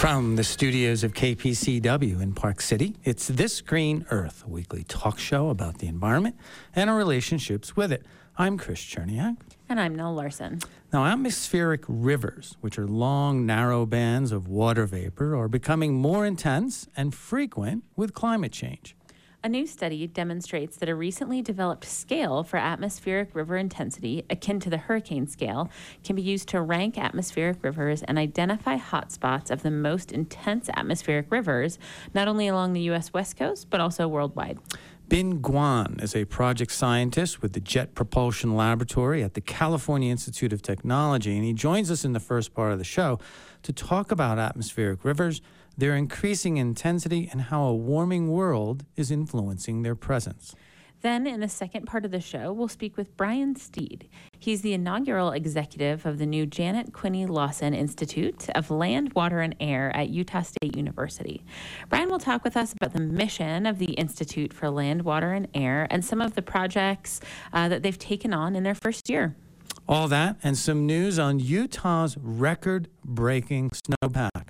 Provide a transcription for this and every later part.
From the studios of KPCW in Park City, it's This Green Earth, a weekly talk show about the environment and our relationships with it. I'm Chris Cherniak. And I'm Nell Larson. Now, atmospheric rivers, which are long, narrow bands of water vapor, are becoming more intense and frequent with climate change. A new study demonstrates that a recently developed scale for atmospheric river intensity, akin to the hurricane scale, can be used to rank atmospheric rivers and identify hotspots of the most intense atmospheric rivers, not only along the U.S. West Coast, but also worldwide. Bin Guan is a project scientist with the Jet Propulsion Laboratory at the California Institute of Technology, and he joins us in the first part of the show to talk about atmospheric rivers, their increasing intensity, and how a warming world is influencing their presence. Then, in the second part of the show, we'll speak with Brian Steed. He's the inaugural executive of the new Janet Quinney Lawson Institute of Land, Water, and Air at Utah State University. Brian will talk with us about the mission of the Institute for Land, Water, and Air and some of the projects that they've taken on in their first year. All that and some news on Utah's record-breaking snowpack.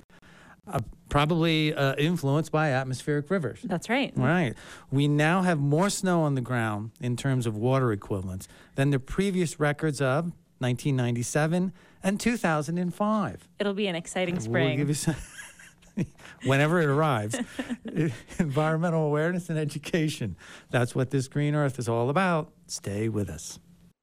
Probably influenced by atmospheric rivers. That's right. Right. We now have more snow on the ground in terms of water equivalents than the previous records of 1997 and 2005. It'll be an exciting spring. We'll give you some whenever it arrives. Environmental awareness and education. That's what This Green Earth is all about. Stay with us.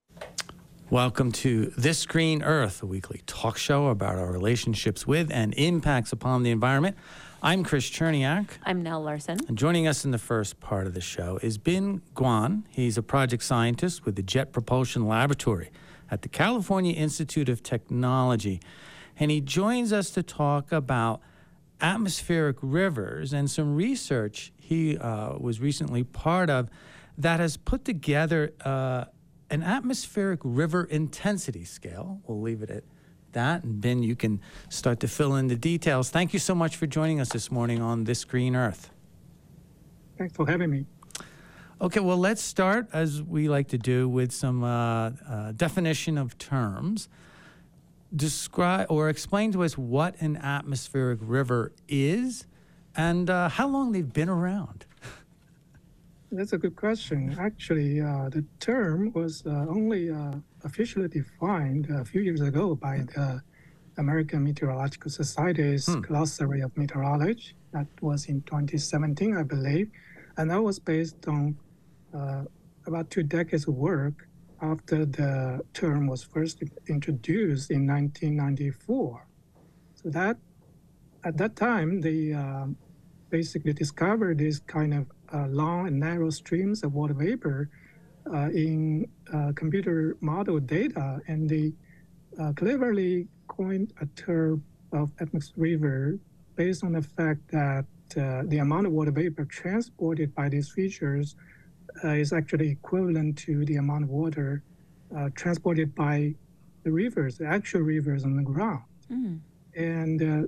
Welcome to This Green Earth, a weekly talk show about our relationships with and impacts upon the environment. I'm Chris Cherniak. I'm Nell Larson. And joining us in the first part of the show is Bin Guan. He's a project scientist with the Jet Propulsion Laboratory at the California Institute of Technology. And he joins us to talk about atmospheric rivers and some research he was recently part of that has put together an atmospheric river intensity scale. We'll leave it at that. And Ben, you can start to fill in the details. Thank you so much for joining us this morning on This Green Earth. Thanks for having me. Okay, well, let's start, as we like to do, with some definition of terms. Describe or explain to us what an atmospheric river is and how long they've been around. That's a good question. Actually, the term was only officially defined a few years ago by the American Meteorological Society's Glossary of Meteorology. That was in 2017, I believe. And that was based on about 2 decades of work after the term was first introduced in 1994. So that at that time, they basically discovered this kind of long and narrow streams of water vapor in computer model data, and they cleverly coined a term of atmospheric river based on the fact that the amount of water vapor transported by these features is actually equivalent to the amount of water transported by the rivers, the actual rivers on the ground. And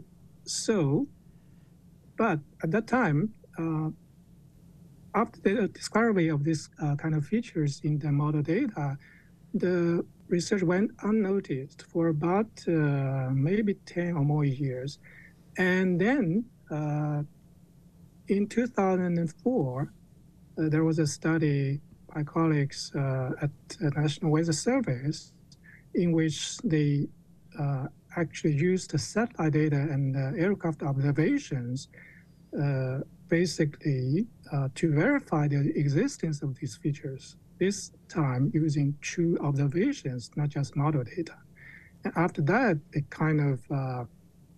but at that time, after the discovery of this kind of features in the model data, the research went unnoticed for about maybe 10 or more years. And then in 2004, there was a study by colleagues at National Weather Service in which they actually used the satellite data and aircraft observations basically to verify the existence of these features, this time using true observations, not just model data. And after that, it kind of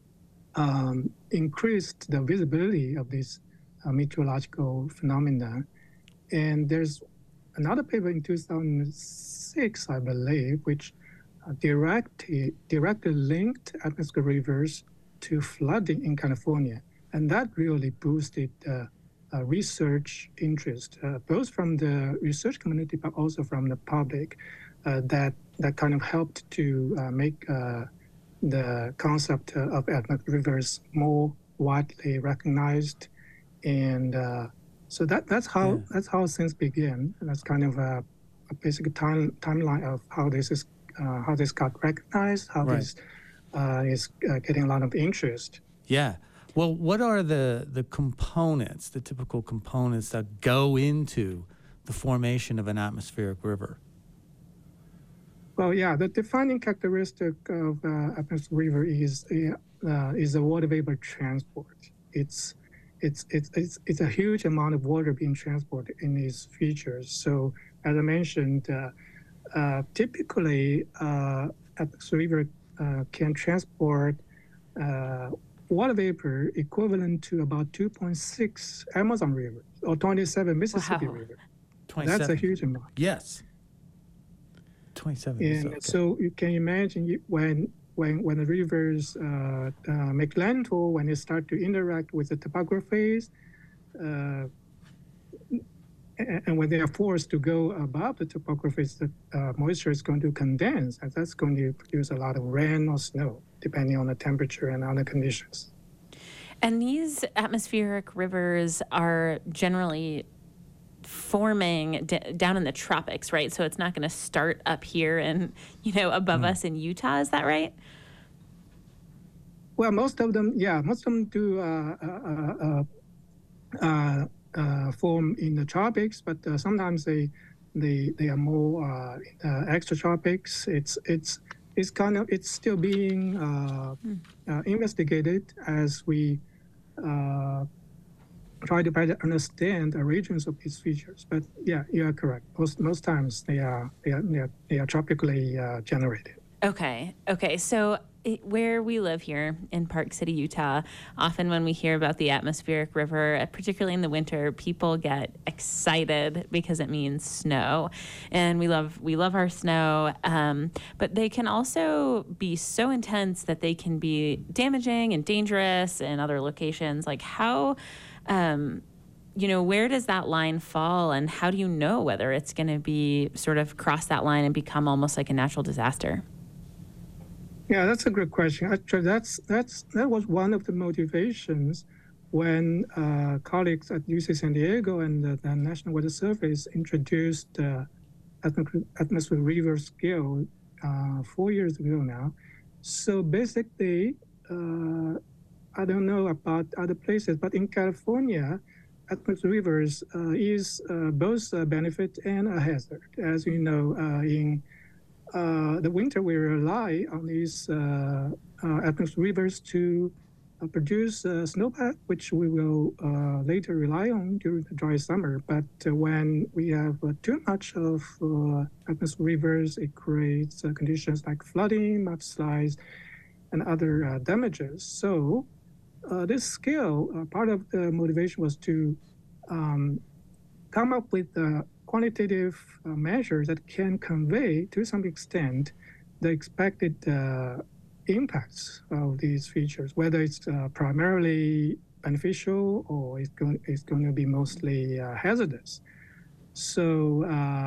increased the visibility of this meteorological phenomena. And there's another paper in 2006, I believe, which directly linked atmospheric rivers to flooding in California. And that really boosted research interest, both from the research community, but also from the public, that kind of helped to make the concept of atmospheric rivers more widely recognized. And so that's how things begin. And that's kind of a basic timeline of how this got recognized, how this is getting a lot of interest. Yeah. Well, what are the components, the typical components that go into the formation of an atmospheric river? Well, yeah, the defining characteristic of atmospheric river is the water vapor transport. It's a huge amount of water being transported in these features. So, as I mentioned, typically atmospheric river can transport water vapor equivalent to about 2.6 Amazon rivers or 27 Mississippi Wow. rivers. 27. That's a huge amount. Yes. 27 is And okay. so you can imagine when the rivers make landfall, when they start to interact with the topographies, and when they are forced to go above the topographies, the moisture is going to condense, and that's going to produce a lot of rain or snow, depending on the temperature and other conditions. And these atmospheric rivers are generally forming down in the tropics, right? So it's not going to start up here and, above us in Utah. Is that right? Well, most of them do form in the tropics, but sometimes they are more extratropics. It's still being investigated as we try to better understand the origins of these features. But yeah, you are correct. Most times they are tropically generated. Okay. So where we live here in Park City, Utah, often when we hear about the atmospheric river, particularly in the winter, people get excited because it means snow, and we love our snow. But they can also be so intense that they can be damaging and dangerous in other locations. Like how, where does that line fall, and how do you know whether it's going to be sort of cross that line and become almost like a natural disaster? Yeah, that's a great question. Actually, that was one of the motivations when colleagues at UC San Diego and the National Weather Service introduced the atmospheric river scale 4 years ago now. So basically, I don't know about other places, but in California, atmospheric rivers is both a benefit and a hazard. As you know, in the winter, we rely on these atmospheric rivers to produce snowpack, which we will later rely on during the dry summer. But when we have too much of atmospheric rivers, it creates conditions like flooding, mudslides, and other damages. So this scale, part of the motivation was to come up with quantitative measures that can convey, to some extent, the expected impacts of these features, whether it's primarily beneficial or it's going to be mostly hazardous. So,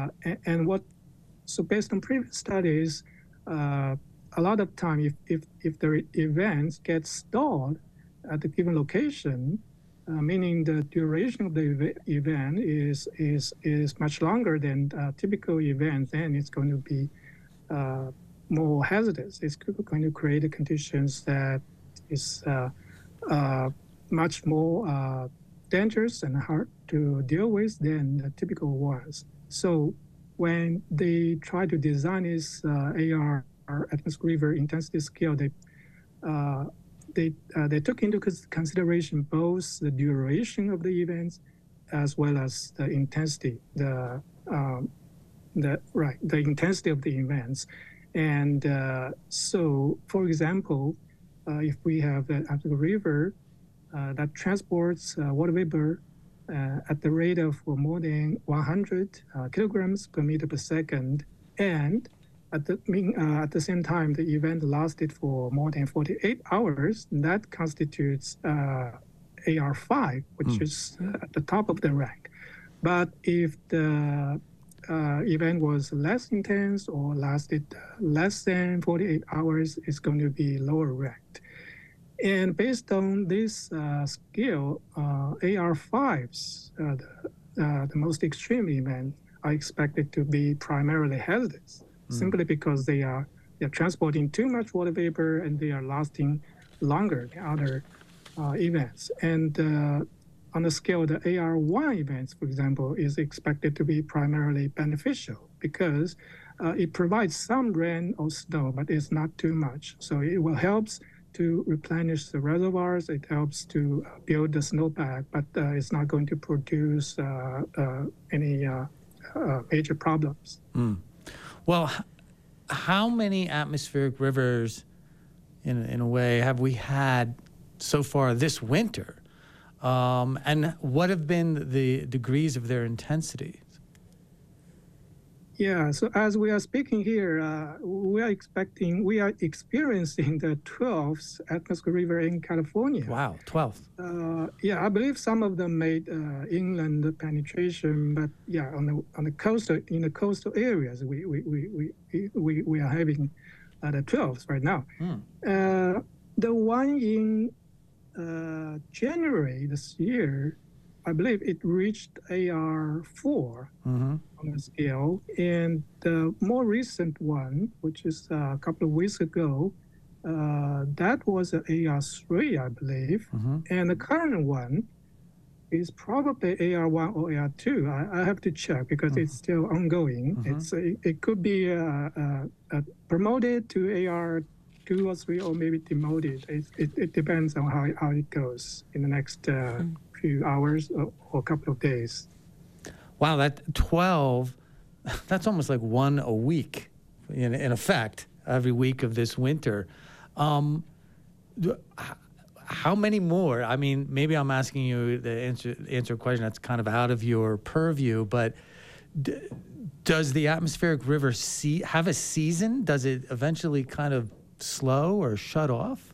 so based on previous studies, a lot of time, if the events get stalled at a given location, meaning the duration of the event is much longer than a typical event, then it's going to be more hazardous. It's going to create conditions that is much more dangerous and hard to deal with than the typical ones. So when they try to design this AR atmospheric river intensity scale, they took into consideration both the duration of the events as well as the intensity, the intensity of the events. And so, for example, if we have an atmospheric river that transports water vapor at the rate of more than 100 kilograms per meter per second, and at the same time, the event lasted for more than 48 hours. That constitutes AR5, which is at the top of the rank. But if the event was less intense or lasted less than 48 hours, it's going to be lower ranked. And based on this scale, AR5s, the most extreme event, are expected to be primarily hazardous. Simply because they're transporting too much water vapor and they are lasting longer than other events. And on the scale, the AR1 events, for example, is expected to be primarily beneficial because it provides some rain or snow, but it's not too much. So it will help to replenish the reservoirs. It helps to build the snowpack, but it's not going to produce any major problems. Well, how many atmospheric rivers, in a way, have we had so far this winter? And what have been the degrees of their intensity? Yeah, so as we are speaking here, we are experiencing the 12th atmospheric river in California. Wow, 12th. Yeah, I believe some of them made inland penetration, but yeah, on the coastal, in the coastal areas, we are having the 12th right now. The one in January this year, I believe it reached AR4 on the scale. And the more recent one, which is a couple of weeks ago, that was an AR3, I believe. And the current one is probably AR1 or AR2. I have to check because it's still ongoing. It could be promoted to AR2 or 3 or maybe demoted. It depends on how it goes in the next few hours or a couple of days. Wow, that 12, that's almost like one a week, in effect, every week of this winter. How many more? I mean, maybe I'm asking you to answer a question that's kind of out of your purview, but does the atmospheric river have a season? Does it eventually kind of slow or shut off?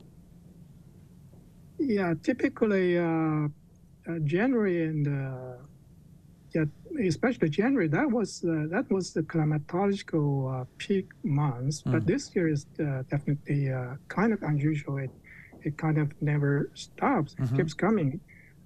Yeah, typically January and especially January, that was the climatological peak months. But this year is definitely kind of unusual. It kind of never stops. It keeps coming.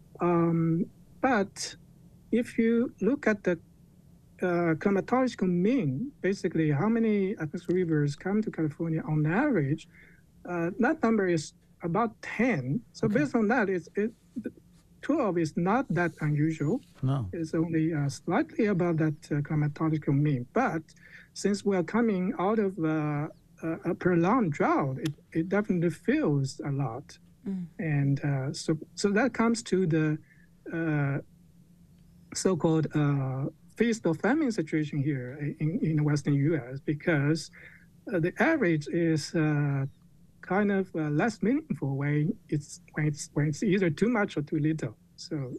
But if you look at the climatological mean, basically how many atmospheric rivers come to California on average, that number is about 10. So based on that, 12 is not that unusual. No. It's only slightly above that climatological mean. But since we are coming out of a prolonged drought, it definitely feels a lot. And so that comes to the so-called feast or famine situation here in the Western U.S. because the average is kind of less meaningful when it's either too much or too little. So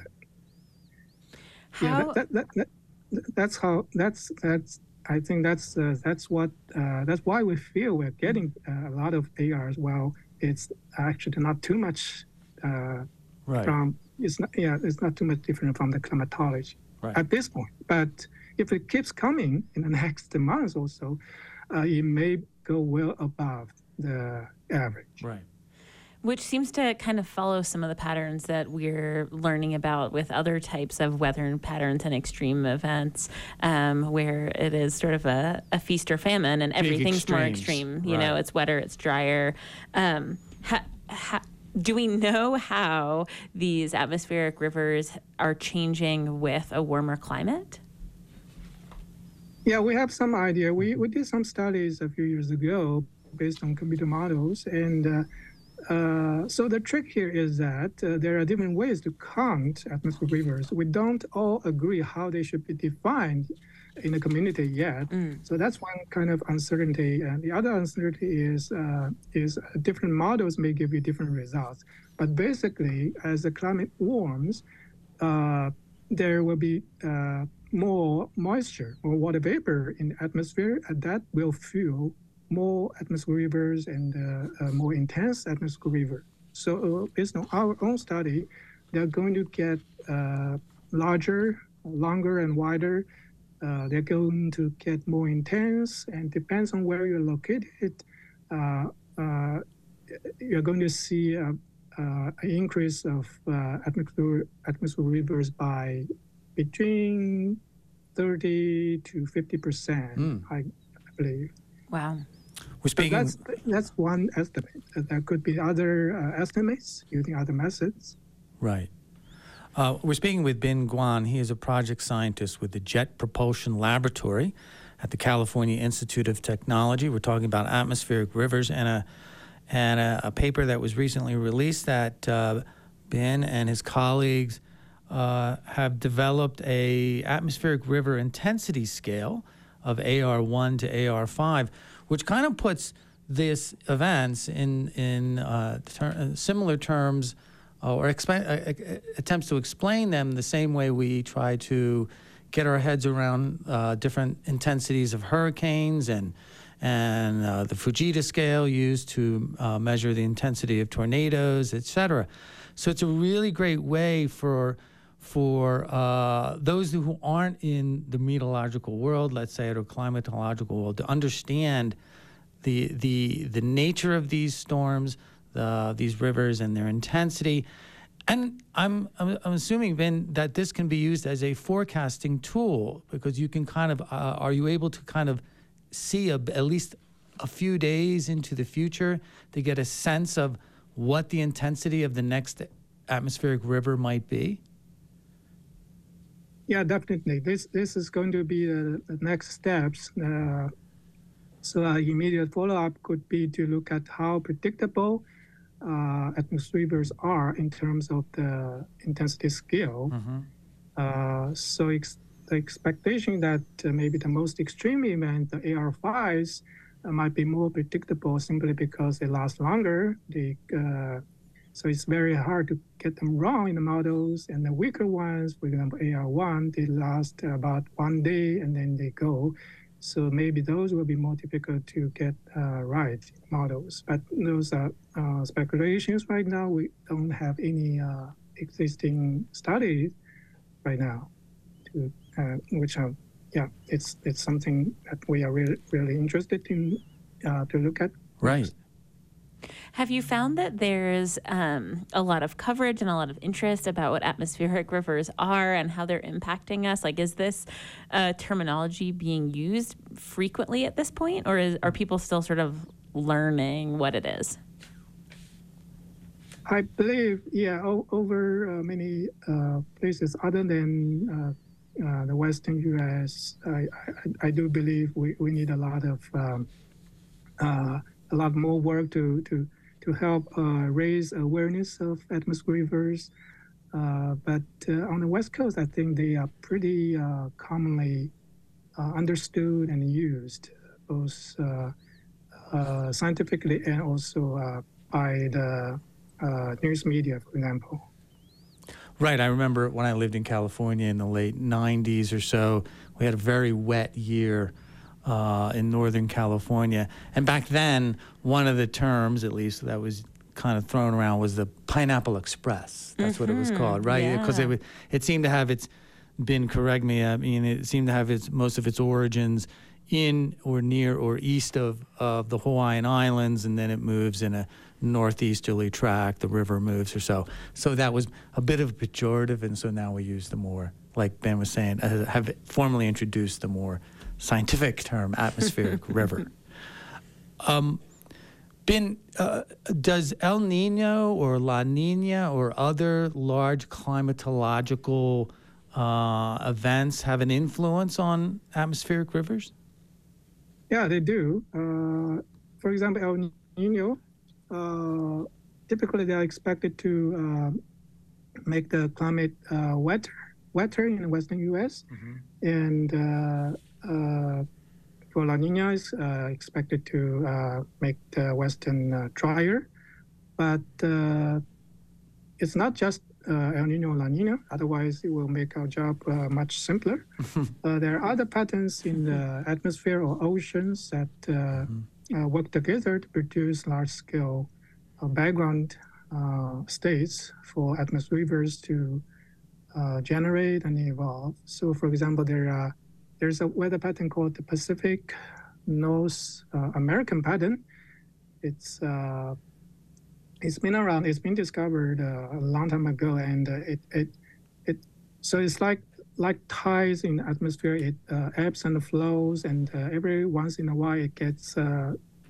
that's I think that's why we feel we're getting a lot of ARs. Well, it's actually not too much from it's not too much different from the climatology at this point. But if it keeps coming in the next months or so, it may go well above the average. Right. Which seems to kind of follow some of the patterns that we're learning about with other types of weather patterns and extreme events, where it is sort of a feast or famine and everything's more extreme. You know, it's wetter, it's drier. Do we know how these atmospheric rivers are changing with a warmer climate? Yeah, we have some idea. We did some studies a few years ago based on computer models. And so the trick here is that there are different ways to count atmospheric rivers. We don't all agree how they should be defined in the community yet. So that's one kind of uncertainty. And the other uncertainty is different models may give you different results. But basically, as the climate warms, there will be more moisture or water vapor in the atmosphere, and that will fuel more atmospheric rivers and more intense atmospheric river. So based on our own study, they're going to get larger, longer, and wider. They're going to get more intense, and depends on where you're located, you're going to see an increase of atmospheric rivers by between 30 to 50%, I believe. Wow. We're But speaking. that's one estimate. There could be other estimates using other methods. Right. We're speaking with Bin Guan. He is a project scientist with the Jet Propulsion Laboratory at the California Institute of Technology. We're talking about atmospheric rivers and a paper that was recently released that Bin and his colleagues have developed a atmospheric river intensity scale of AR1 to AR5, which kind of puts these events in similar terms or attempts to explain them the same way we try to get our heads around different intensities of hurricanes and the Fujita scale used to measure the intensity of tornadoes, et cetera. So it's a really great way for those who aren't in the meteorological world, let's say, or climatological world, to understand the nature of these storms, these rivers and their intensity. And I'm assuming, Vin, that this can be used as a forecasting tool, because you can kind of, are you able to kind of see at least a few days into the future to get a sense of what the intensity of the next atmospheric river might be? Yeah, definitely. This is going to be the next steps. So immediate follow-up could be to look at how predictable atmospheric rivers are in terms of the intensity scale. So the expectation that maybe the most extreme event, the AR5s, might be more predictable simply because they last longer. So it's very hard to get them wrong in the models. And the weaker ones, for example, AR1, they last about 1 day and then they go. So maybe those will be more difficult to get right in models. But those are speculations right now. We don't have any existing studies right now, which are, it's something that we are really interested in to look at. Right. Have you found that there's a lot of coverage and a lot of interest about what atmospheric rivers are and how they're impacting us? Like, is this terminology being used frequently at this point, or are people still sort of learning what it is? I believe, over many places other than the Western U.S., I do believe we need a lot more work to help raise awareness of atmospheric rivers. But on the West Coast, I think they are pretty commonly understood and used, both scientifically and also by the news media, for example. Right. I remember when I lived in California in the late 90s or so, we had a very wet year in Northern California. And back then, one of the terms, at least, that was kind of thrown around was the Pineapple Express. That's what it was called, right? Because it seemed to have its, Ben, correct me, I mean, it seemed to have most of its origins in or near or east of the Hawaiian Islands, and then it moves in a northeasterly track, the river moves or so. So that was a bit of a pejorative, and so now we use the more, like Ben was saying, have formally introduced the more scientific term, atmospheric river. Ben, does El Nino or La Nina or other large climatological events have an influence on atmospheric rivers? Yeah, they do. For example, El Nino, typically they are expected to make the climate wetter in the Western U.S. And for La Nina is expected to make the Western drier. But it's not just El Nino or La Nina, otherwise it will make our job much simpler. There are other patterns in the atmosphere or oceans that work together to produce large-scale background states for atmospheric rivers to generate and evolve. So, for example, there's a weather pattern called the Pacific North American pattern. It's been around. It's been discovered a long time ago, and so it's like tides in the atmosphere. It ebbs and flows, and every once in a while it gets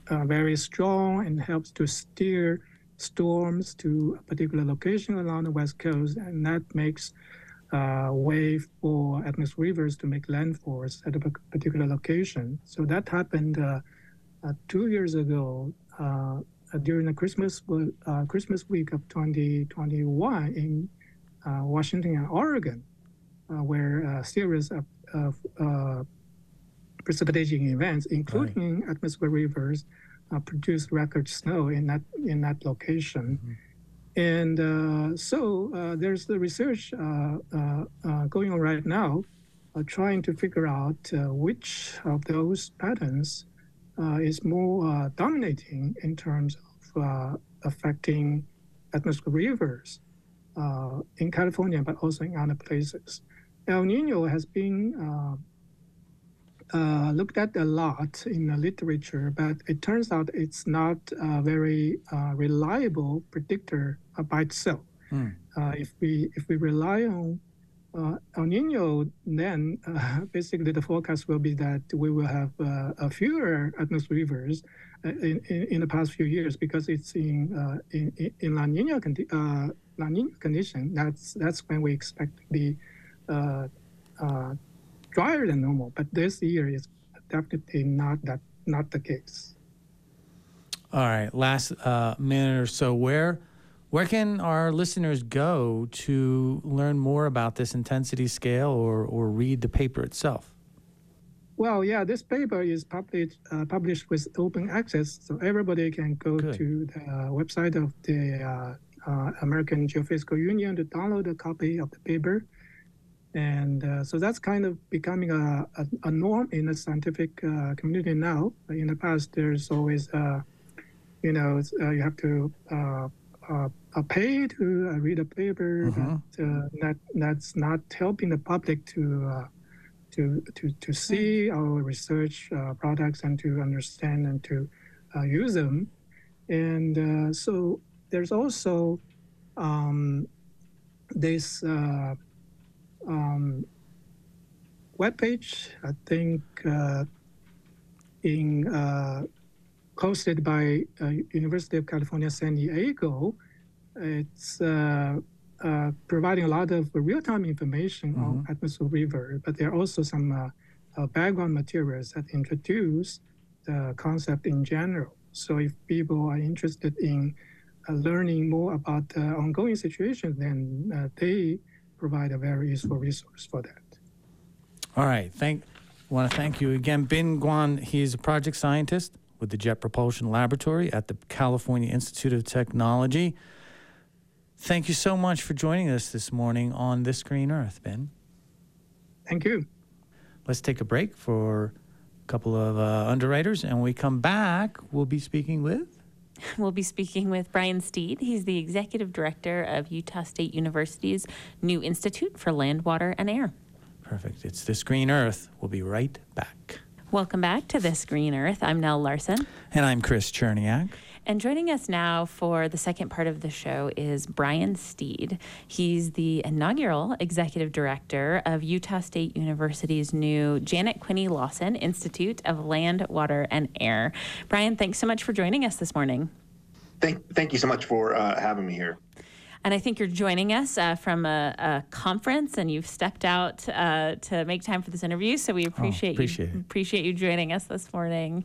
very strong and helps to steer storms to a particular location along the west coast, and that makes way for atmospheric rivers to make landfalls at a particular location. So that happened 2 years ago during the Christmas week of 2021 in Washington and Oregon, where a series of precipitating events, including atmospheric rivers, produced record snow in that location. And so there's the research going on right now, trying to figure out which of those patterns is more dominating in terms of affecting atmospheric rivers in California, but also in other places. El Nino has been looked at a lot in the literature, but it turns out it's not a very reliable predictor by itself. If we rely on El Nino, then basically the forecast will be that we will have fewer atmospheric rivers in the past few years, because it's in La Nina condition. That's when we expect to be drier than normal. But this year is definitely not the case. All right, last minute or so. Where can our listeners go to learn more about this intensity scale or read the paper itself? Well, yeah, this paper is published with open access, so everybody can go to the website of the American Geophysical Union to download a copy of the paper. And so that's kind of becoming a norm in the scientific community now. In the past, there's always, you have to pay to read a paper, but that's not helping the public to see our research products and to understand and to use them. And so there's also this webpage, I think, hosted by University of California, San Diego. It's providing a lot of real-time information on atmospheric river, but there are also some background materials that introduce the concept in general. So if people are interested in learning more about the ongoing situation, then they provide a very useful resource for that. All right. Want to thank you again. Bin Guan, he's a project scientist with the Jet Propulsion Laboratory at the California Institute of Technology. Thank you so much for joining us this morning on This Green Earth, Ben. Thank you. Let's take a break for a couple of underwriters, and when we come back, we'll be speaking with... We'll be speaking with Brian Steed. He's the executive director of Utah State University's new Institute for Land, Water, and Air. Perfect. It's This Green Earth. We'll be right back. Welcome back to This Green Earth. I'm Nell Larson. And I'm Chris Cherniak. And joining us now for the second part of the show is Brian Steed. He's the inaugural executive director of Utah State University's new Janet Quinney Lawson Institute of Land, Water, and Air. Brian, thanks so much for joining us this morning. Thank you so much for having me here. And I think you're joining us from a conference, and you've stepped out to make time for this interview. So we appreciate you joining us this morning.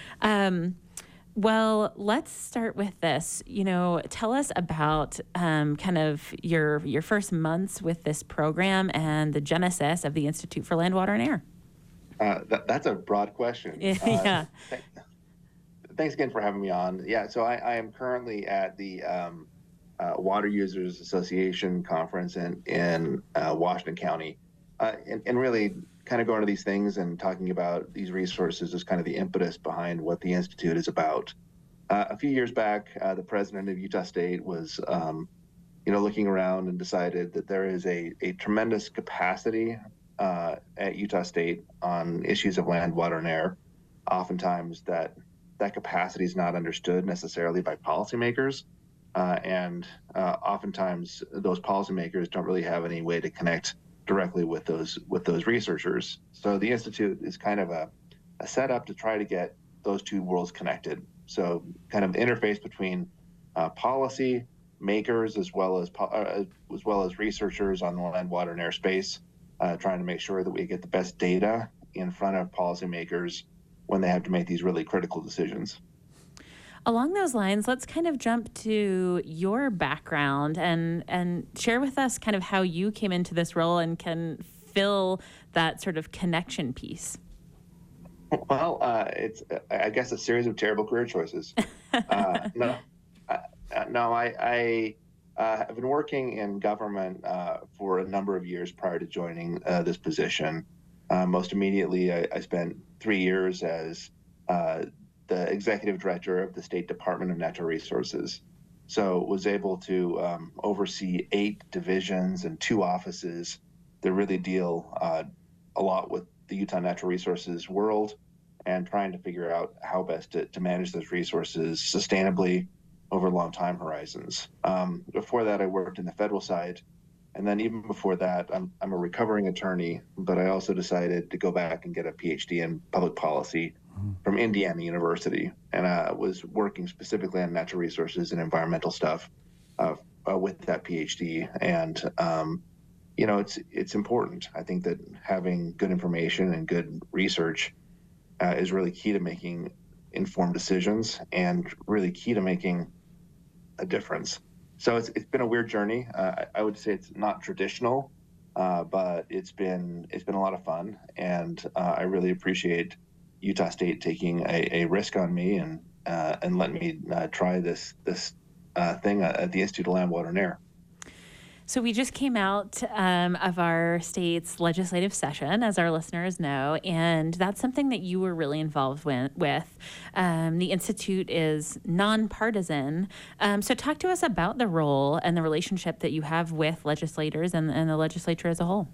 Well, let's start with this. Tell us about kind of your first months with this program and the genesis of the Institute for Land, Water, and Air. That's a broad question. Yeah. Thanks again for having me on. Yeah, so I am currently at the Water Users Association conference in Washington County, and really kind of going to these things and talking about these resources is kind of the impetus behind what the Institute is about. A few years back, the president of Utah State was, looking around and decided that there is a tremendous capacity at Utah State on issues of land, water, and air. Oftentimes that capacity is not understood necessarily by policymakers. And oftentimes those policymakers don't really have any way to connect directly with those researchers. So the Institute is kind of a setup to try to get those two worlds connected. So kind of interface between policy makers as well as researchers on the land, water, and airspace, trying to make sure that we get the best data in front of policymakers when they have to make these really critical decisions. Along those lines, let's kind of jump to your background and share with us kind of how you came into this role and can fill that sort of connection piece. Well, it's, I guess, a series of terrible career choices. No, I have been working in government for a number of years prior to joining this position. Most immediately, I spent 3 years as the executive director of the State Department of Natural Resources. So was able to oversee 8 divisions and 2 offices that really deal a lot with the Utah natural resources world and trying to figure out how best to manage those resources sustainably over long time horizons. Before that, I worked in the federal side. And then even before that, I'm a recovering attorney, but I also decided to go back and get a PhD in public policy from Indiana University. And I was working specifically on natural resources and environmental stuff with that PhD. And, you know, it's important. I think that having good information and good research is really key to making informed decisions and really key to making a difference. So it's been a weird journey. I would say it's not traditional, but it's been a lot of fun, and I really appreciate Utah State taking a risk on me and letting me try this thing at the Institute of Land, Water, and Air. So we just came out of our state's legislative session, as our listeners know, and that's something that you were really involved with. The Institute is nonpartisan. So talk to us about the role and the relationship that you have with legislators and the legislature as a whole.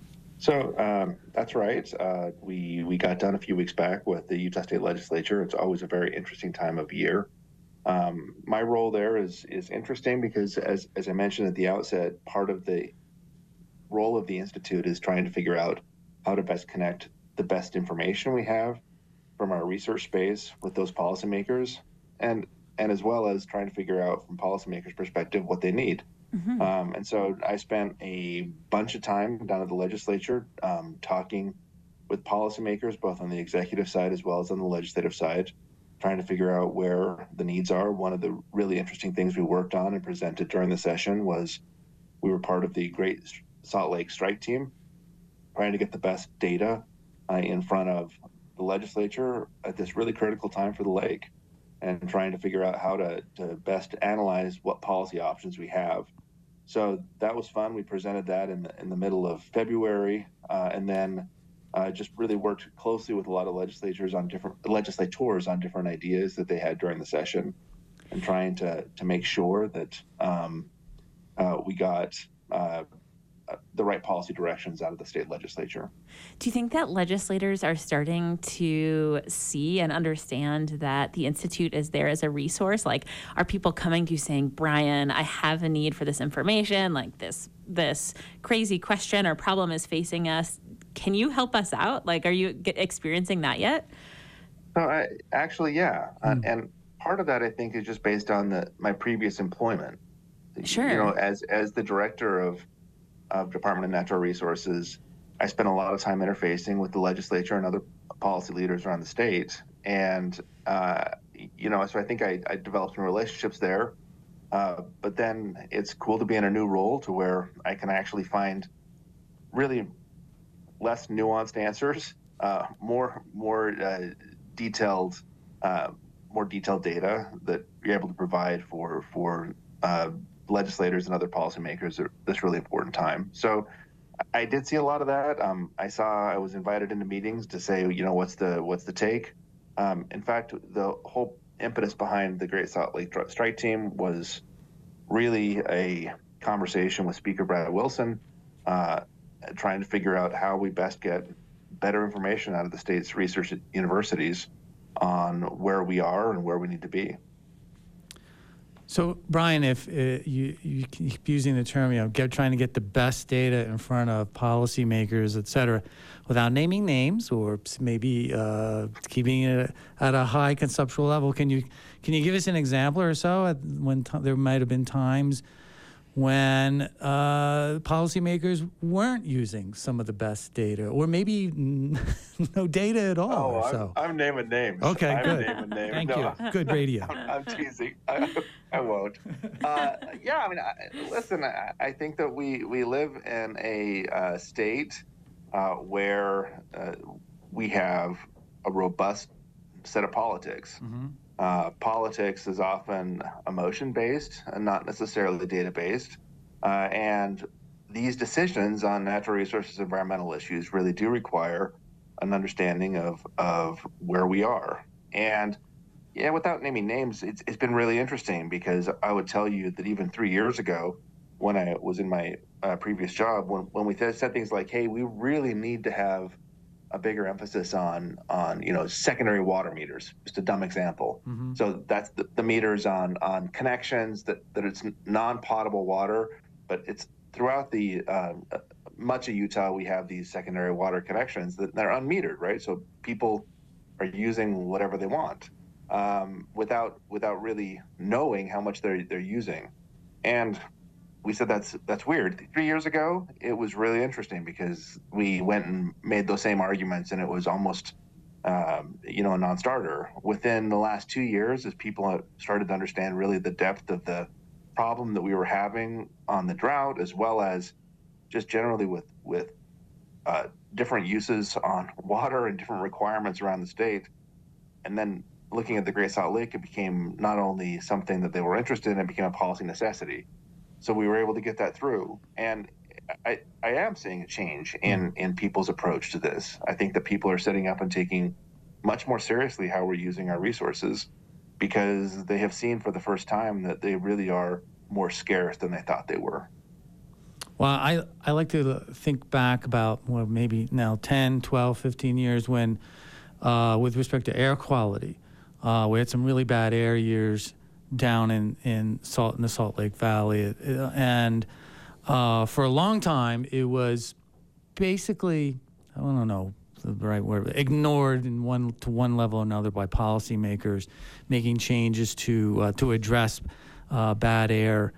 So that's right. We got done a few weeks back with the Utah State Legislature. It's always a very interesting time of year. My role there is interesting because, as I mentioned at the outset, part of the role of the Institute is trying to figure out how to best connect the best information we have from our research space with those policymakers, and as well as trying to figure out from policymakers' perspective what they need. Mm-hmm. And so I spent a bunch of time down at the legislature talking with policymakers, both on the executive side as well as on the legislative side, trying to figure out where the needs are. One of the really interesting things we worked on and presented during the session was we were part of the Great Salt Lake Strike Team, trying to get the best data in front of the legislature at this really critical time for the lake, and trying to figure out how to best analyze what policy options we have. So that was fun. We presented that in the middle of February, and then just really worked closely with a lot of legislators on different ideas that they had during the session, and trying to make sure that we got the right policy directions out of the state legislature. Do you think that legislators are starting to see and understand that the Institute is there as a resource? Like, are people coming to you saying, Brian, I have a need for this information, like this crazy question or problem is facing us. Can you help us out? Like, are you experiencing that yet? So yeah. And part of that, I think, is just based on my previous employment. Sure. You know, as the director of Department of Natural Resources, I spent a lot of time interfacing with the legislature and other policy leaders around the state. And, you know, so I think I developed some relationships there. But then it's cool to be in a new role to where I can actually find really less nuanced answers, more detailed data that you're able to provide for legislators and other policymakers at this really important time. So I did see a lot of that. I was invited into meetings to say, you know, what's the take. In fact, the whole impetus behind the Great Salt Lake Strike Team was really a conversation with Speaker Brad Wilson, trying to figure out how we best get better information out of the state's research universities on where we are and where we need to be. So, Brian, if you keep using the term, trying to get the best data in front of policymakers, et cetera, without naming names or maybe keeping it at a high conceptual level, can you give us an example or so when there might have been times when policymakers weren't using some of the best data, or maybe no data at all? Or so. I'm naming names. Okay, I'm good. naming names. Thank No, you. Good radio. I'm teasing. I won't. Yeah, I mean, listen, I think that we live in a state where we have a robust set of politics. Mm-hmm. Politics is often emotion-based and not necessarily data-based. And these decisions on natural resources, environmental issues really do require an understanding of where we are. And yeah, without naming names, it's been really interesting because I would tell you that even 3 years ago, when I was in my previous job, when we said things like, hey, we really need to have a bigger emphasis on secondary water meters, just a dumb example. Mm-hmm. So that's the meters on connections that it's non-potable water, but it's throughout the much of Utah, we have these secondary water connections that they're unmetered, right? So people are using whatever they want without really knowing how much they're using. And we said that's weird. 3 years ago, it was really interesting because we went and made those same arguments, and it was almost a non-starter. Within the last 2 years, as people have started to understand really the depth of the problem that we were having on the drought, as well as just generally with different uses on water and different requirements around the state, and then looking at the Great Salt Lake, it became not only something that they were interested in, it became a policy necessity. So we were able to get that through. And I am seeing a change in people's approach to this. I think that people are setting up and taking much more seriously how we're using our resources because they have seen for the first time that they really are more scarce than they thought they were. Well, I like to think back about maybe now 10, 12, 15 years when, with respect to air quality, we had some really bad air years down in the Salt Lake Valley, and for a long time it was basically, I don't know the right word, ignored in one level or another by policymakers making changes to address bad air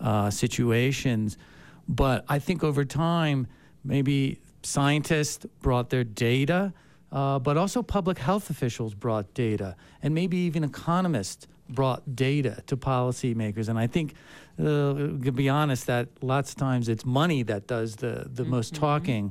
situations. But I think over time, maybe scientists brought their data, but also public health officials brought data, and maybe even economists brought data to policymakers. And I think, to be honest, that lots of times it's money that does the most talking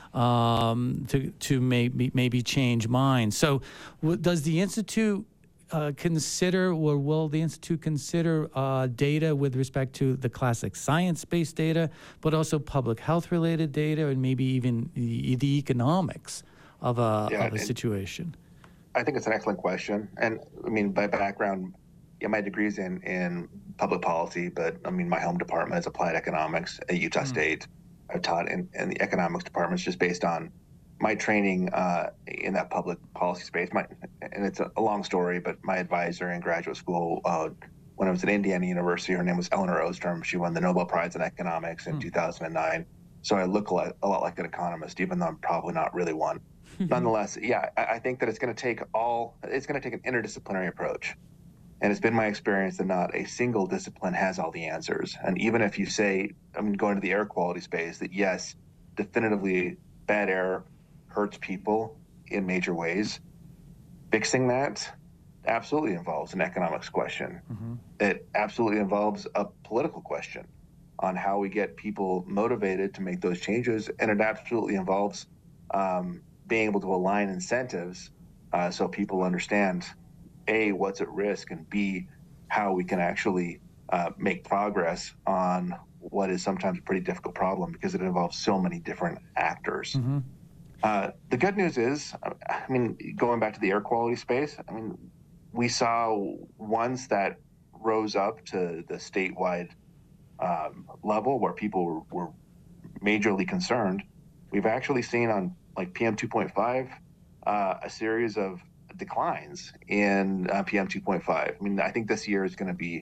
to maybe change minds. So does the Institute consider, or will the Institute consider data with respect to the classic science-based data, but also public health-related data, and maybe even the economics of a situation? I think it's an excellent question. And I mean, by background, my degree is in public policy, but I mean, my home department is applied economics at Utah State. I've taught in the economics departments just based on my training in that public policy space. And it's a long story, but my advisor in graduate school, when I was at Indiana University, her name was Eleanor Ostrom. She won the Nobel Prize in economics in 2009. So I look a lot like an economist, even though I'm probably not really one. Nonetheless, yeah, I think that it's going to take an interdisciplinary approach. And it's been my experience that not a single discipline has all the answers. And even if you say, going to the air quality space, that yes, definitively bad air hurts people in major ways, fixing that absolutely involves an economics question. It absolutely involves a political question on how we get people motivated to make those changes. And it absolutely involves being able to align incentives so people understand, A, what's at risk, and B, how we can actually make progress on what is sometimes a pretty difficult problem because it involves so many different actors. The good news is, going back to the air quality space, we saw once that rose up to the statewide level where people were majorly concerned, we've actually seen on like PM 2.5 a series of declines in PM 2.5. I think this year is going to be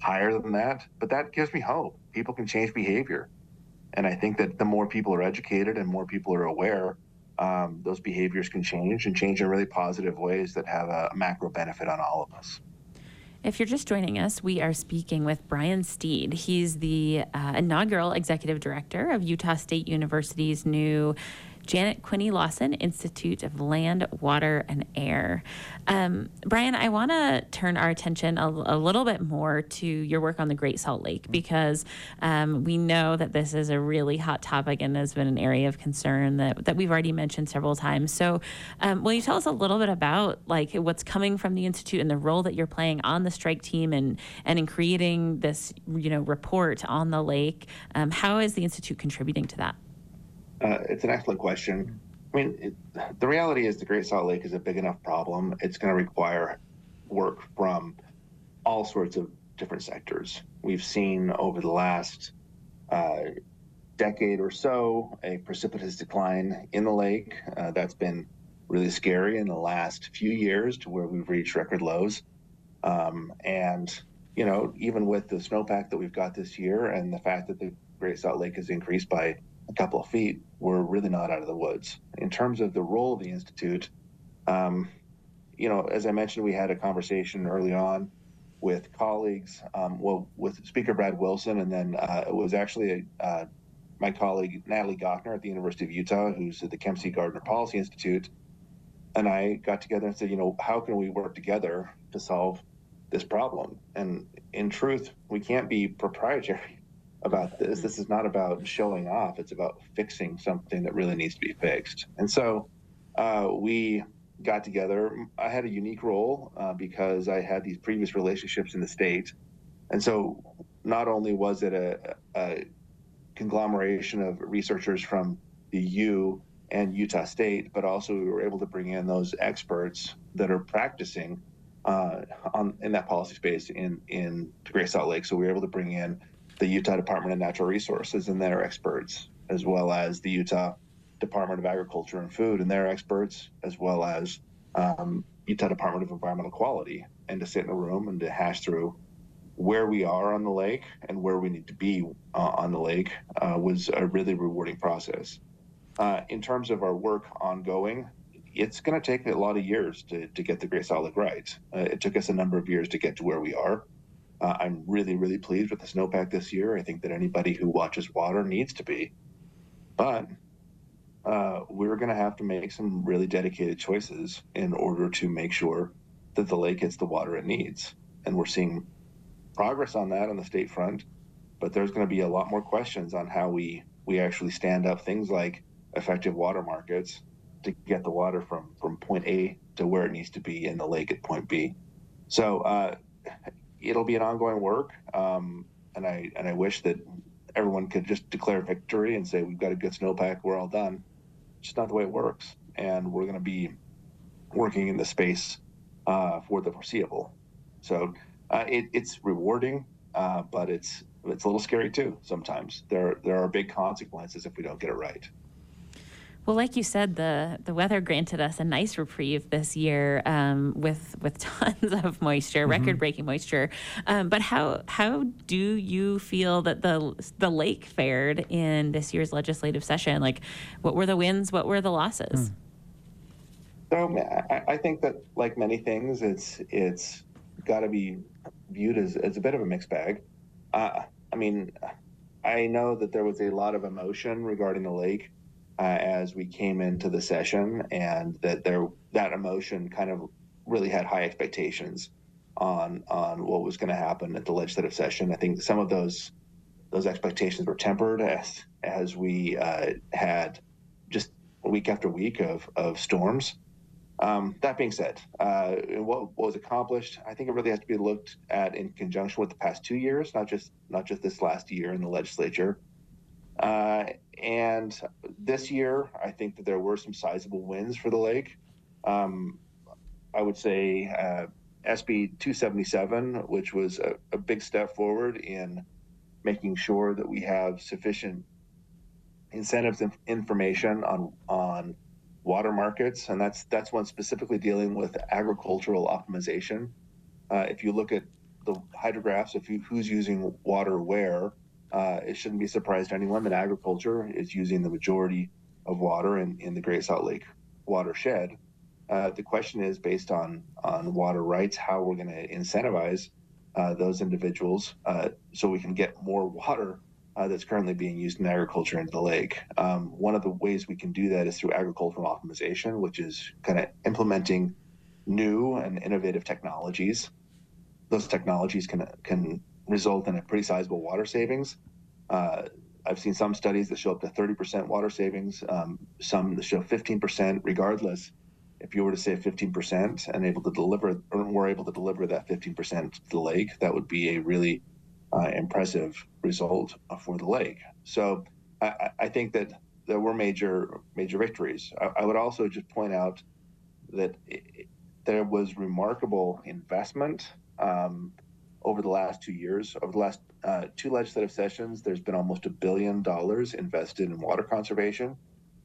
higher than that, but that gives me hope. People can change behavior. And I think that the more people are educated and more people are aware, those behaviors can change and change in really positive ways that have a macro benefit on all of us. If you're just joining us, we are speaking with Brian Steed. He's the inaugural executive director of Utah State University's new Janet Quinney Lawson Institute of Land, Water, and Air. Brian, I want to turn our attention a little bit more to your work on the Great Salt Lake, because we know that this is a really hot topic and has been an area of concern that we've already mentioned several times. So will you tell us a little bit about like what's coming from the Institute and the role that you're playing on the strike team and in creating this, report on the lake? How is the Institute contributing to that? It's an excellent question. I mean, the reality is the Great Salt Lake is a big enough problem. It's going to require work from all sorts of different sectors. We've seen over the last decade or so a precipitous decline in the lake. That's been really scary in the last few years, to where we've reached record lows. And, even with the snowpack that we've got this year and the fact that the Great Salt Lake has increased by a couple of feet, we're really not out of the woods. In terms of the role of the Institute, as I mentioned, we had a conversation early on with colleagues, with Speaker Brad Wilson, and then it was actually my colleague Natalie Gochner at the University of Utah, who's at the Kempsey Gardner Policy Institute, and I got together and said, how can we work together to solve this problem? And in truth, we can't be proprietary about this. This is not about showing off. It's about fixing something that really needs to be fixed. And so we got together. I had a unique role because I had these previous relationships in the state. And so not only was it a conglomeration of researchers from the U and Utah State, but also we were able to bring in those experts that are practicing in that policy space in the Great Salt Lake. So we were able to bring in the Utah Department of Natural Resources and their experts, as well as the Utah Department of Agriculture and Food and their experts, as well as Utah Department of Environmental Quality, and to sit in a room and to hash through where we are on the lake and where we need to be on the lake was a really rewarding process. In terms of our work ongoing, it's going to take a lot of years to get the Great Salt Lake right. It took us a number of years to get to where we are. I'm really, really pleased with the snowpack this year. I think that anybody who watches water needs to be. But we're going to have to make some really dedicated choices in order to make sure that the lake gets the water it needs. And we're seeing progress on that on the state front, but there's going to be a lot more questions on how we actually stand up things like effective water markets to get the water from point A to where it needs to be in the lake at point B. So it'll be an ongoing work, and I wish that everyone could just declare victory and say, we've got a good snowpack, we're all done. It's just not the way it works. And we're going to be working in the space for the foreseeable. So it's rewarding, but it's a little scary too sometimes. There are big consequences if we don't get it right. Well, like you said, the weather granted us a nice reprieve this year with tons of moisture, record-breaking moisture. But how do you feel that the lake fared in this year's legislative session? Like, what were the wins? What were the losses? So I think that, like many things, it's got to be viewed as a bit of a mixed bag. I mean, I know that there was a lot of emotion regarding the lake as we came into the session, and that emotion kind of really had high expectations on what was going to happen at the legislative session. I think some of those expectations were tempered as we had just week after week of storms. That being said, what was accomplished, I think it really has to be looked at in conjunction with the past 2 years, not just this last year in the legislature. And this year, I think that there were some sizable wins for the lake. I would say SB 277, which was a big step forward in making sure that we have sufficient incentives and information on water markets, and that's one specifically dealing with agricultural optimization. If you look at the hydrographs of who's using water where, it shouldn't be a surprise to anyone that agriculture is using the majority of water in the Great Salt Lake watershed. The question is based on water rights, how we're going to incentivize those individuals so we can get more water that's currently being used in agriculture into the lake. One of the ways we can do that is through agricultural optimization, which is kind of implementing new and innovative technologies. Those technologies can result in a pretty sizable water savings. I've seen some studies that show up to 30% water savings, some that show 15%. Regardless, if you were to say 15% and able to deliver, or were able to deliver that 15% to the lake, that would be a really impressive result for the lake. So I think that there were major victories. I would also just point out that there was remarkable investment over the last 2 years. Over the last 2 legislative sessions, there's been almost $1 billion invested in water conservation.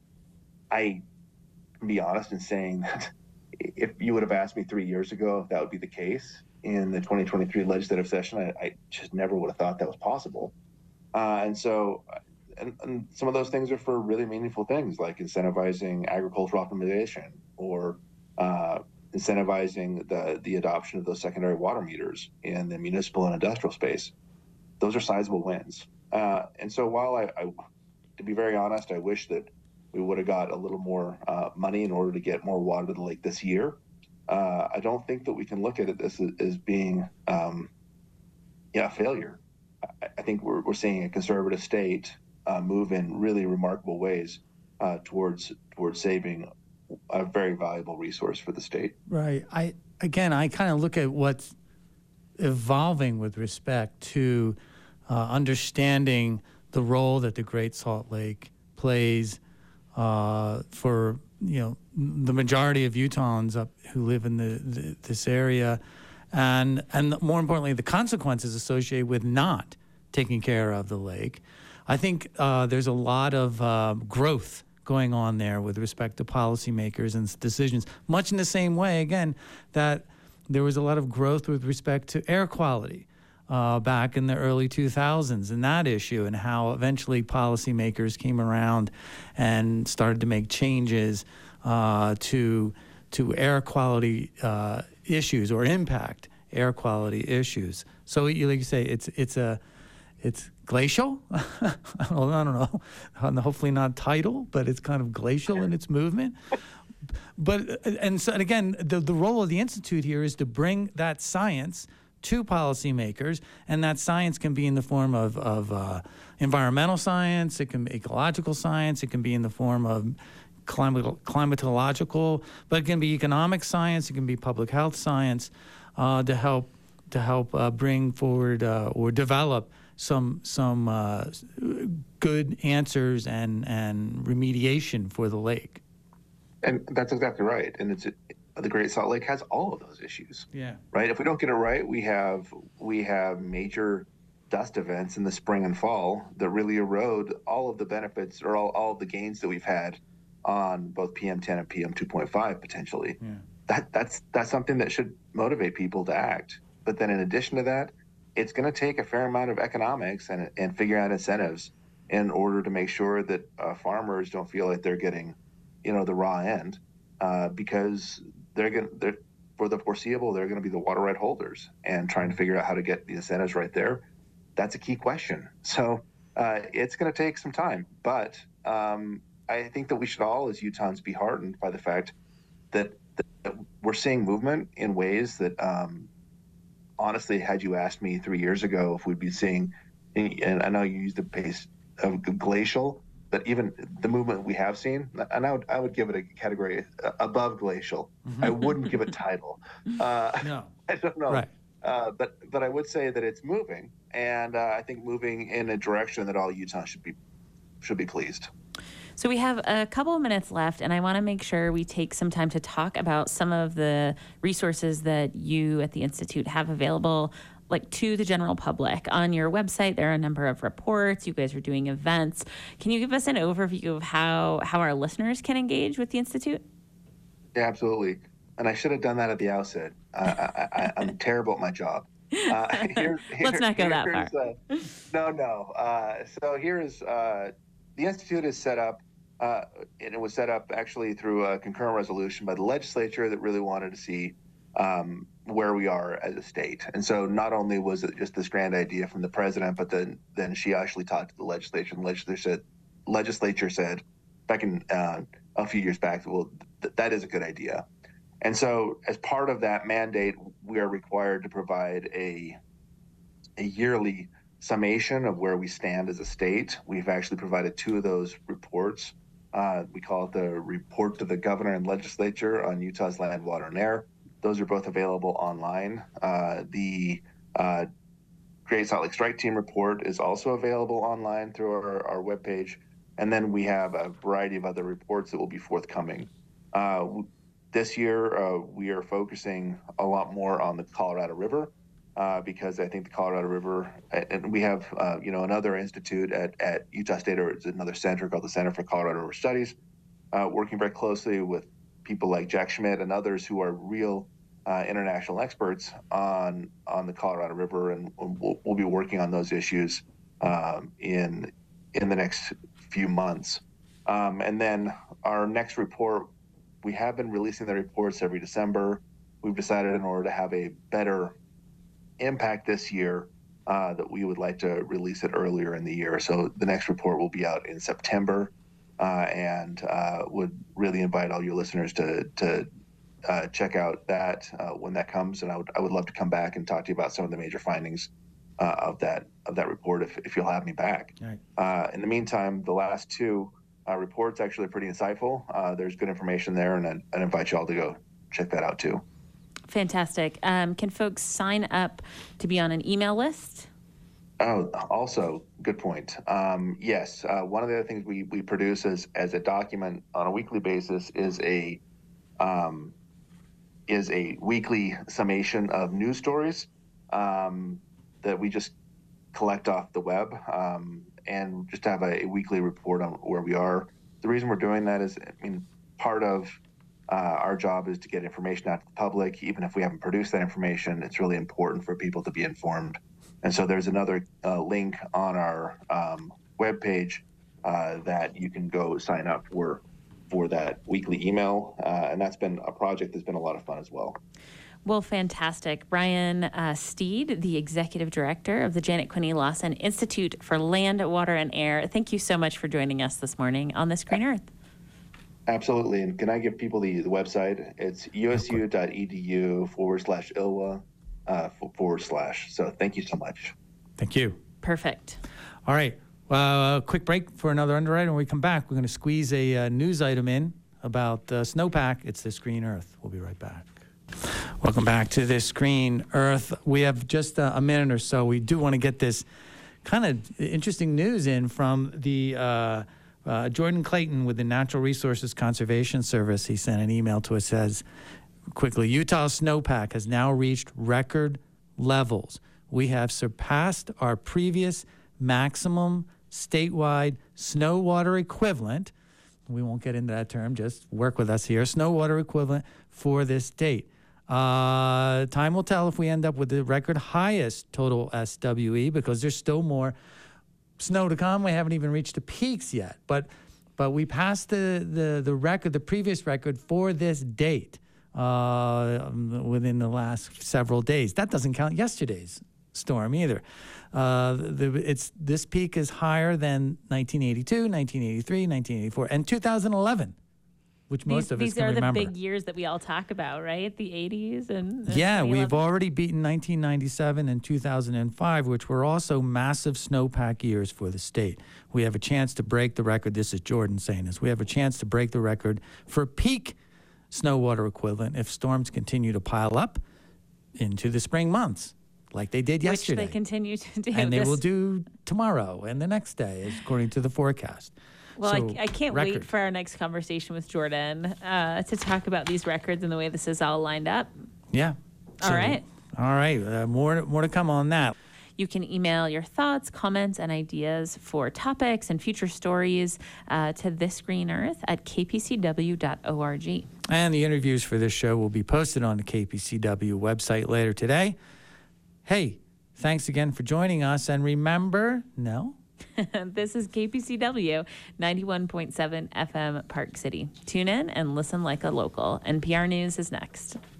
I can be honest in saying that if you would have asked me 3 years ago if that would be the case in the 2023 legislative session, I just never would have thought that was possible. And so some of those things are for really meaningful things, like incentivizing agricultural optimization or incentivizing the adoption of those secondary water meters in the municipal and industrial space. Those are sizable wins. And so while I, to be very honest, I wish that we would have got a little more money in order to get more water to the lake this year, I don't think that we can look at it as being a failure. I think we're seeing a conservative state move in really remarkable ways towards saving a very valuable resource for the state. Right. I kind of look at what's evolving with respect to understanding the role that the Great Salt Lake plays for the majority of Utahns who live in this area, and more importantly, the consequences associated with not taking care of the lake. I think there's a lot of growth going on there with respect to policymakers and decisions, much in the same way, again, that there was a lot of growth with respect to air quality back in the early 2000s and that issue, and how eventually policymakers came around and started to make changes to air quality issues or impact air quality issues. So like you say, it's glacial. I don't know, hopefully not tidal, but it's kind of glacial in its movement. But and again, the role of the Institute here is to bring that science to policymakers, and that science can be in the form of environmental science, it can be ecological science, it can be in the form of climatological, but it can be economic science, it can be public health science, to help bring forward or develop some good answers and remediation for the lake. And that's exactly right. And the Great Salt Lake has all of those issues. Yeah. Right. If we don't get it right, we have major dust events in the spring and fall that really erode all of the benefits or all of the gains that we've had on both PM10 and PM2.5 potentially. Yeah. That's something that should motivate people to act. But then in addition to that, it's going to take a fair amount of economics and figure out incentives in order to make sure that farmers don't feel like they're getting, the raw end, because they're for the foreseeable, they're going to be the water right holders, and trying to figure out how to get the incentives right there. That's a key question. So it's going to take some time, but I think that we should all, as Utahns, be heartened by the fact that we're seeing movement in ways that, honestly, had you asked me 3 years ago if we'd be seeing, and I know you used the pace of glacial, but even the movement we have seen, and I would give it a category above glacial. Mm-hmm. I wouldn't give it title. No. I don't know. Right. But I would say that it's moving, and I think moving in a direction that all Utahns should be pleased. So we have a couple of minutes left, and I want to make sure we take some time to talk about some of the resources that you at the Institute have available, like to the general public. On your website, there are a number of reports. You guys are doing events. Can you give us an overview of how our listeners can engage with the Institute? Yeah, absolutely. And I should have done that at the outset. I'm terrible at my job. Let's not go that far. So here's the Institute is set up, and it was set up actually through a concurrent resolution by the legislature that really wanted to see where we are as a state. And so not only was it just this grand idea from the president, but then she actually talked to the legislature, and the legislature said back in a few years back, well, that is a good idea. And so as part of that mandate, we are required to provide a yearly summation of where we stand as a state. We've actually provided 2 of those reports. We call it the Report to the Governor and Legislature on Utah's Land, Water, and Air. Those are both available online. The Great Salt Lake Strike Team report is also available online through our webpage. And then we have a variety of other reports that will be forthcoming. This year, we are focusing a lot more on the Colorado River because I think the Colorado River, and we have another institute at Utah State, or it's another center called the Center for Colorado River Studies, working very closely with people like Jack Schmidt and others who are real international experts on the Colorado River, and we'll be working on those issues in the next few months. And then our next report, we have been releasing the reports every December. We've decided in order to have a better impact this year that we would like to release it earlier in the year. So the next report will be out in September, and would really invite all your listeners to check out that when that comes. And I would love to come back and talk to you about some of the major findings of that report if you'll have me back. Right. In the meantime, the last 2 reports actually are pretty insightful. There's good information there, and I'd invite you all to go check that out too. Fantastic. Can folks sign up to be on an email list? Oh, also, good point. Yes, one of the other things we produce as a document on a weekly basis is a weekly summation of news stories that we just collect off the web, and just have a weekly report on where we are. The reason we're doing that is, part of our job is to get information out to the public. Even if we haven't produced that information, it's really important for people to be informed. And so there's another link on our webpage that you can go sign up for that weekly email. And that's been a project that's been a lot of fun as well. Well, fantastic. Brian Steed, the Executive Director of the Janet Quinney Lawson Institute for Land, Water, and Air. Thank you so much for joining us this morning on This Green Earth. Absolutely. And can I give people the website? It's usu.edu/ILWA/. So thank you so much. Thank you. Perfect. All right. Quick break for another underwriter. When we come back, we're going to squeeze a news item in about snowpack. It's This Green Earth. We'll be right back. Welcome back to This Green Earth. We have just a minute or so. We do want to get this kind of interesting news in from the Jordan Clayton with the Natural Resources Conservation Service. He sent an email to us, says, quickly, Utah snowpack has now reached record levels. We have surpassed our previous maximum statewide snow water equivalent. We won't get into that term, just work with us here. Snow water equivalent for this date. Time will tell if we end up with the record highest total SWE, because there's still more snow to come. We haven't even reached the peaks yet, but we passed the record, the previous record for this date within the last several days. That doesn't count yesterday's storm either. This peak is higher than 1982, 1983, 1984, and 2011. Which most of us can remember. These are the big years that we all talk about, right? The 80s and yeah, we've already beaten 1997 and 2005, which were also massive snowpack years for the state. We have a chance to break the record. This is Jordan saying this. We have a chance to break the record for peak snow water equivalent if storms continue to pile up into the spring months, like they did yesterday. Which they continue to do. And they will do tomorrow and the next day, according to the forecast. Well, so, I can't wait for our next conversation with Jordan to talk about these records and the way this is all lined up. Yeah. All right. More to come on that. You can email your thoughts, comments, and ideas for topics and future stories to thisgreenearth@kpcw.org. And the interviews for this show will be posted on the KPCW website later today. Hey, thanks again for joining us. And remember, This is KPCW 91.7 FM Park City. Tune in and listen like a local. NPR News is next.